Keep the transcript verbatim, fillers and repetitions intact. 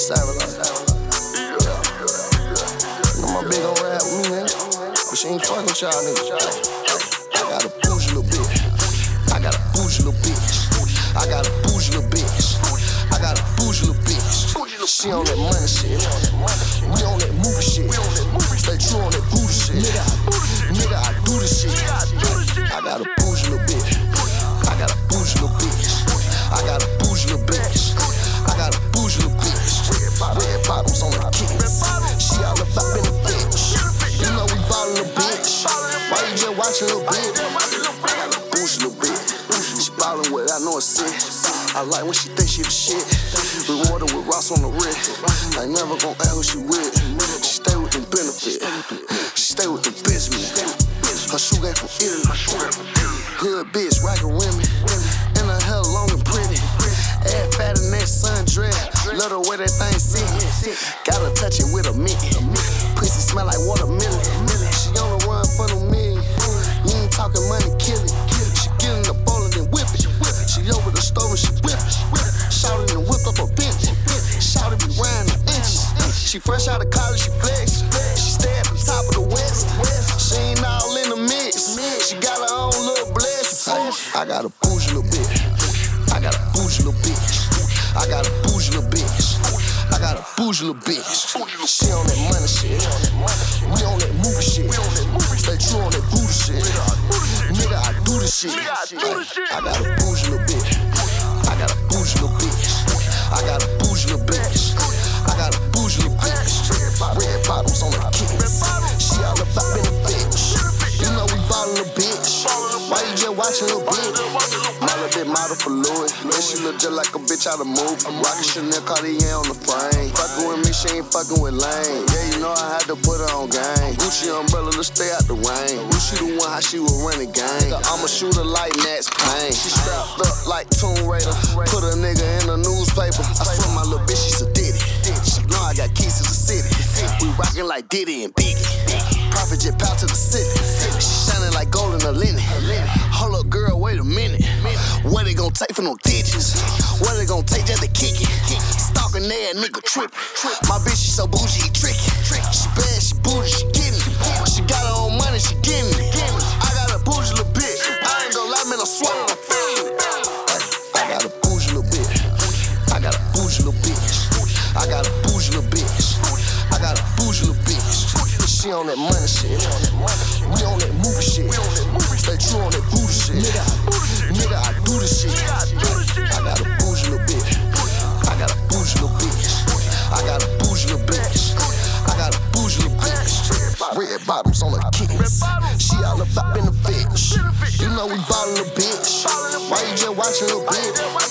Savage like that. You know my bitch gon' rap with me, nigga. But she ain't fucking with y'all niggas. I got a bougie little bitch. I got a bougie little bitch. I got a bougie little bitch. I got a bougie little bitch. She on that money shit. We on that movie shit. Stay true on that booty shit. Nigga, I do this shit. I got a bougie little bitch. I got a bougie little bitch. I got a bougie little bitch. I got a bougie little bitch. Red bottoms on the kids. She all about benefits. You know we ballin' a bitch. Why you just watchin' little bitch? I got a bougie little bitch. She ballin' with I know it's sick. I like when she think she the shit. Rewarded with Ross on the wrist. I ain't never gon' ask who she with. She stay with them benefits. She stay with them business. Her shoe game from Italy. Hood bitch, rockin' women. And her hair long and pretty. Ass fat in that sundress. Love the way that thing sit. Gotta touch it with a mitt. Pussy smell like watermelon. She on the run for the million. You ain't talking money, kill it. She get in the bowl and then whip it. She over the stove and she whip it. Shouted and whipped up a bench. Shouted be round the inches. She fresh out of college, she flex. She stay at the top of the west. She ain't all in the mix. She got her own little blessing. I got a bougie little bitch. I got a bougie little bitch. I got a bougie little bitch. I got a bougie little bitch. She on that money shit. We on that movie shit. Stay true on that booty shit. Nigga, I do this shit. I got a bougie little bitch. I got a bougie little bitch. I got a bougie little bitch. I got a bougie little bitch. Red bottoms on the kids. She all about benefits. You know we ballin' a bitch. Why you just watchin' little bitch? My little bit model for Louis. Man, she look just like a bitch out of movie. I'm rockin' Chanel Cartier on the frame. Fuckin' with me, she ain't fuckin' with Lane. Yeah, you know I had to put her on game. Gucci umbrella, let's stay out the rain. Gucci the one how she was running gang. I'ma shoot her like Max Payne. She strapped up like Tomb Raider. Put a nigga in the newspaper. I swear my little bitch, she's a ditty. She know I got keys to the city. We rockin' like Diddy and Biggie. Profit jet pout to the city. She shining like gold in the linen. Hold up, girl, wait a minute. What they gon' take for no digits? What they gon' take just to kick it? Stalking that nigga trippin'. My bitch, she so bougie, he tricky. She bad, she bougie, she gettin' it. She got her own money, she gettin' it. I got a bougie little bitch. I ain't gon' lie, man, I'm swallowing the feeling. I got a bougie little bitch. I got a bougie little bitch. I got a bougie little bitch. I got a bougie little bitch. She on that money shit. We on that movie shit. Stay true on that booty shit. Nigga, I do this shit. I got a bougie little bitch. I got a bougie little bitch. I got a bougie little bitch. I got a bougie little bitch. Red bottoms on the kids. She all about benefits. You know we ballin' a bitch. Why you just watchin' little bitch?